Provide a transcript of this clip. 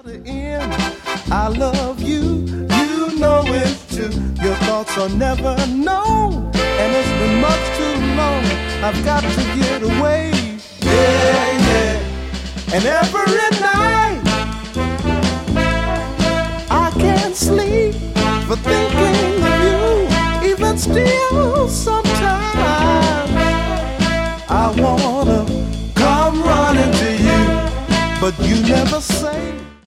I love you, you know it too. Your thoughts are never known, and it's been much too long. I've got to get away, yeah, yeah. And every night I can't sleep for thinking of you. Even still, sometimes I wanna come running to you, but you never